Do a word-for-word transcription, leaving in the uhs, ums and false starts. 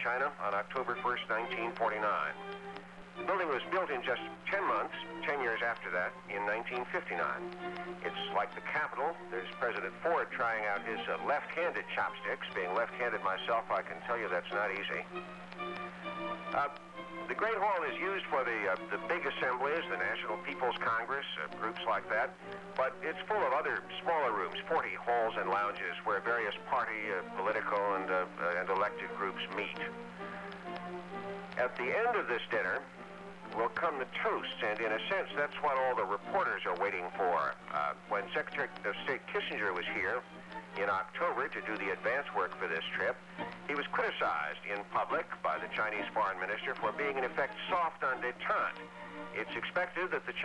China on October first, nineteen forty-nine. The building was built in just ten months, ten years after that, in nineteen fifty-nine. It's like the Capitol. There's President Ford trying out his uh, left-handed chopsticks. Being left-handed myself, I can tell you that's not easy. Uh, the Great Hall is used for the, uh, the big assemblies, the National People's Congress, uh, groups like that, but it's full of other smaller rooms, forty halls and lounges where various party, uh, political, and, uh, uh, and elected groups meet. At the end of this dinner will come the toasts, and in a sense, that's what all the reporters are waiting for. Uh, when Secretary of State Kissinger was here in October to do the advance work for this trip, he was criticized in public by the Chinese foreign minister for being, in effect, soft on détente. It's expected that the